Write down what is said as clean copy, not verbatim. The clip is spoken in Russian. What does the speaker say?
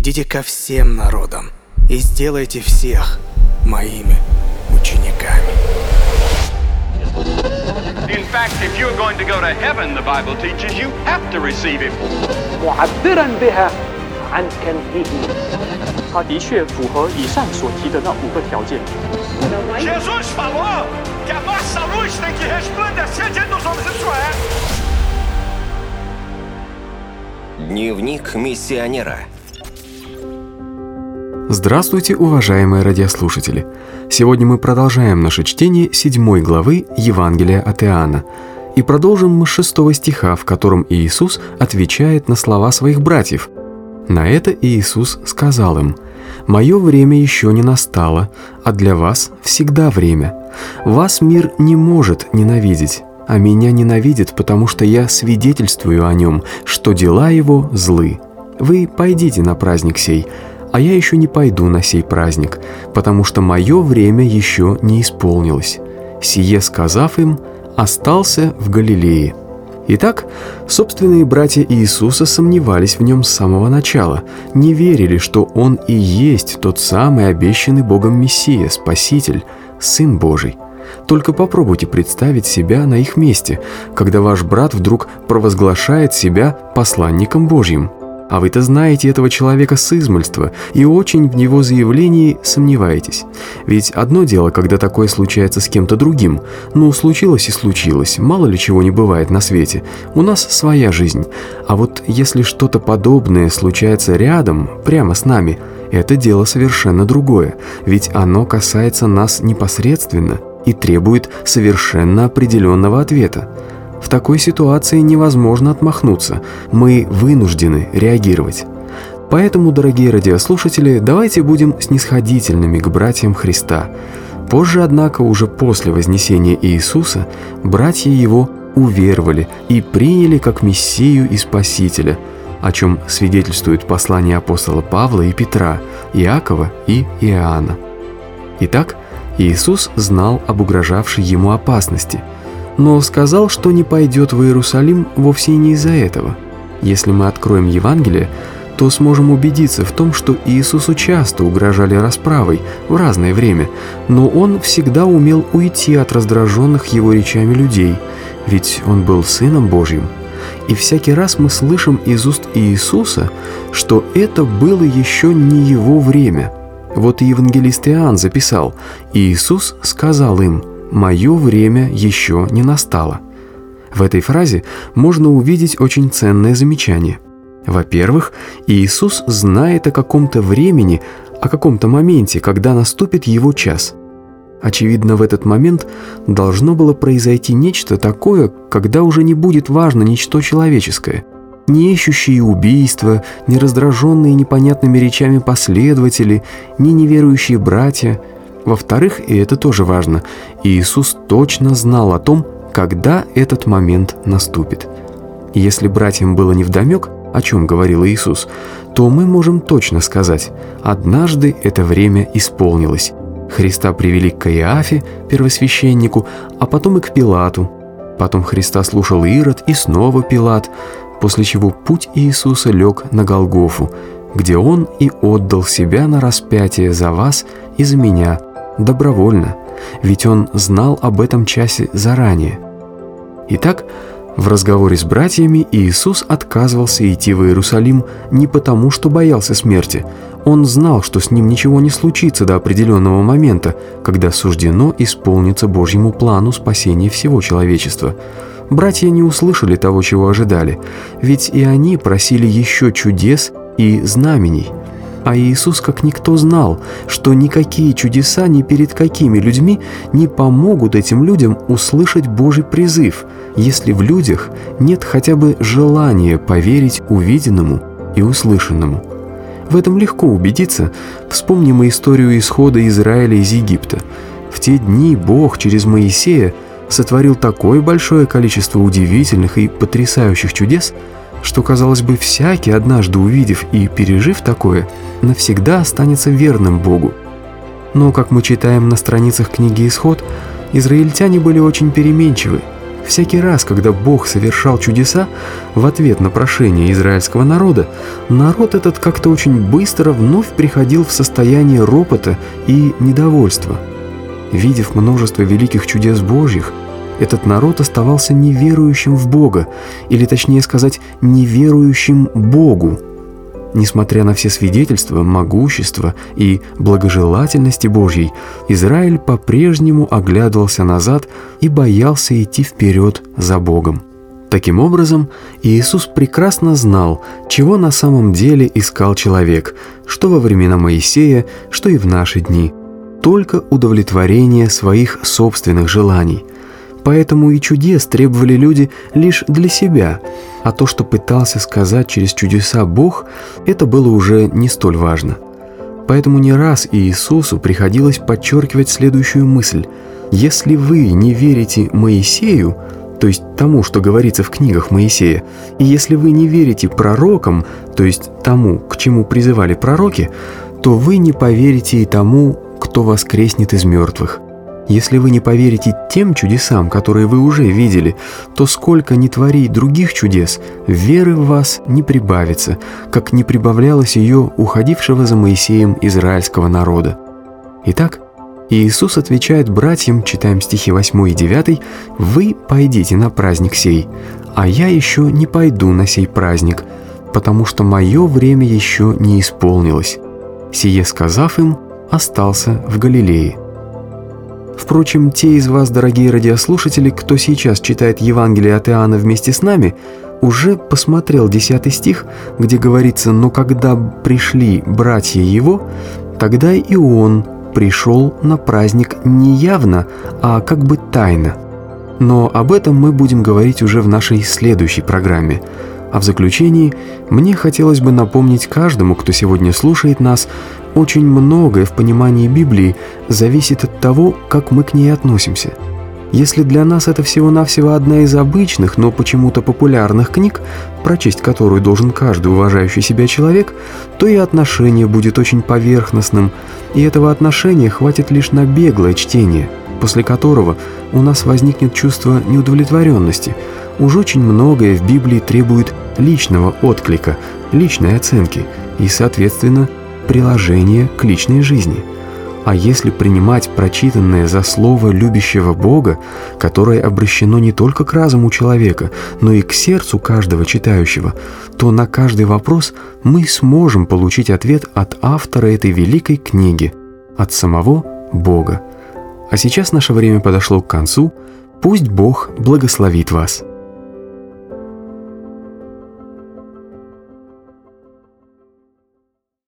идите ко всем народам и сделайте всех моими учениками. In fact, if you're going to go to heaven, the Bible teaches you have to receive him. معبرا بها عن كنهه. 他的确符合以上所提的那5个条件。 Jesus falou que a nossa luz tem que resplandecer diante dos homens. Isso é. Дневник миссионера. Здравствуйте, уважаемые радиослушатели! Сегодня мы продолжаем наше чтение 7 главы Евангелия от Иоанна. И продолжим мы с 6 стиха, в котором Иисус отвечает на слова своих братьев. На это Иисус сказал им: «Мое время еще не настало, а для вас всегда время. Вас мир не может ненавидеть, а меня ненавидит, потому что я свидетельствую о нем, что дела его злы. Вы пойдите на праздник сей, а я еще не пойду на сей праздник, потому что мое время еще не исполнилось». Сие сказав им, остался в Галилее. Итак, собственные братья Иисуса сомневались в нем с самого начала, не верили, что Он и есть тот самый обещанный Богом Мессия, Спаситель, Сын Божий. Только попробуйте представить себя на их месте, когда ваш брат вдруг провозглашает себя посланником Божьим. А вы-то знаете этого человека с измольства и очень в его заявлении сомневаетесь. Ведь одно дело, когда такое случается с кем-то другим. Ну, случилось и случилось, мало ли чего не бывает на свете. У нас своя жизнь. А вот если что-то подобное случается рядом, прямо с нами, это дело совершенно другое. Ведь оно касается нас непосредственно и требует совершенно определенного ответа. В такой ситуации невозможно отмахнуться, мы вынуждены реагировать. Поэтому, дорогие радиослушатели, давайте будем снисходительными к братьям Христа. Позже, однако, уже после вознесения Иисуса, братья Его уверовали и приняли как Мессию и Спасителя, о чем свидетельствует послание апостола Павла и Петра, Иакова и Иоанна. Итак, Иисус знал об угрожавшей Ему опасности, но сказал, что не пойдет в Иерусалим вовсе не из-за этого. Если мы откроем Евангелие, то сможем убедиться в том, что Иисусу часто угрожали расправой в разное время, но Он всегда умел уйти от раздраженных Его речами людей, ведь Он был Сыном Божьим. И всякий раз мы слышим из уст Иисуса, что это было еще не Его время. Вот и евангелист Иоанн записал: «Иисус сказал им: «Мое время еще не настало». В этой фразе можно увидеть очень ценное замечание. Во-первых, Иисус знает о каком-то времени, о каком-то моменте, когда наступит Его час. Очевидно, в этот момент должно было произойти нечто такое, когда уже не будет важно ничто человеческое. Не ищущие убийства, не раздраженные непонятными речами последователи, не неверующие братья. Во-вторых, и это тоже важно, Иисус точно знал о том, когда этот момент наступит. И если братьям было невдомек, о чем говорил Иисус, то мы можем точно сказать: однажды это время исполнилось. Христа привели к Каиафе, первосвященнику, а потом и к Пилату. Потом Христа слушал Ирод и снова Пилат, после чего путь Иисуса лег на Голгофу, где Он и отдал себя на распятие за вас и за меня, добровольно, ведь Он знал об этом часе заранее. Итак, в разговоре с братьями Иисус отказывался идти в Иерусалим не потому, что боялся смерти. Он знал, что с Ним ничего не случится до определенного момента, когда суждено исполниться Божьему плану спасения всего человечества. Братья не услышали того, чего ожидали, ведь и они просили еще чудес и знамений. А Иисус как никто знал, что никакие чудеса ни перед какими людьми не помогут этим людям услышать Божий призыв, если в людях нет хотя бы желания поверить увиденному и услышанному. В этом легко убедиться. Вспомним историю исхода Израиля из Египта. В те дни Бог через Моисея сотворил такое большое количество удивительных и потрясающих чудес, что, казалось бы, всякий, однажды увидев и пережив такое, навсегда останется верным Богу. Но, как мы читаем на страницах книги «Исход», израильтяне были очень переменчивы. Всякий раз, когда Бог совершал чудеса, в ответ на прошение израильского народа, народ этот как-то очень быстро вновь приходил в состояние ропота и недовольства. Видев множество великих чудес Божьих, этот народ оставался неверующим в Бога, или точнее сказать, неверующим Богу. Несмотря на все свидетельства могущества и благожелательности Божьей, Израиль по-прежнему оглядывался назад и боялся идти вперед за Богом. Таким образом, Иисус прекрасно знал, чего на самом деле искал человек, что во времена Моисея, что и в наши дни. Только удовлетворение своих собственных желаний. Поэтому и чудес требовали люди лишь для себя, а то, что пытался сказать через чудеса Бог, это было уже не столь важно. Поэтому не раз Иисусу приходилось подчеркивать следующую мысль: если вы не верите Моисею, то есть тому, что говорится в книгах Моисея, и если вы не верите пророкам, то есть тому, к чему призывали пророки, то вы не поверите и тому, кто воскреснет из мертвых. Если вы не поверите тем чудесам, которые вы уже видели, то сколько ни твори других чудес, веры в вас не прибавится, как не прибавлялось ее уходившего за Моисеем израильского народа. Итак, Иисус отвечает братьям, читаем стихи 8 и 9, «Вы пойдите на праздник сей, а я еще не пойду на сей праздник, потому что мое время еще не исполнилось». Сие сказав им, остался в Галилее. Впрочем, те из вас, дорогие радиослушатели, кто сейчас читает Евангелие от Иоанна вместе с нами, уже посмотрел 10 стих, где говорится: «Но когда пришли братья его, тогда и он пришел на праздник не явно, а как бы тайно». Но об этом мы будем говорить уже в нашей следующей программе. А в заключении мне хотелось бы напомнить каждому, кто сегодня слушает нас, очень многое в понимании Библии зависит от того, как мы к ней относимся. Если для нас это всего-навсего одна из обычных, но почему-то популярных книг, прочесть которую должен каждый уважающий себя человек, то и отношение будет очень поверхностным, и этого отношения хватит лишь на беглое чтение, после которого у нас возникнет чувство неудовлетворенности. Уж очень многое в Библии требует личного отклика, личной оценки и, соответственно, приложения к личной жизни. А если принимать прочитанное за слово любящего Бога, которое обращено не только к разуму человека, но и к сердцу каждого читающего, то на каждый вопрос мы сможем получить ответ от автора этой великой книги, от самого Бога. А сейчас наше время подошло к концу. Пусть Бог благословит вас.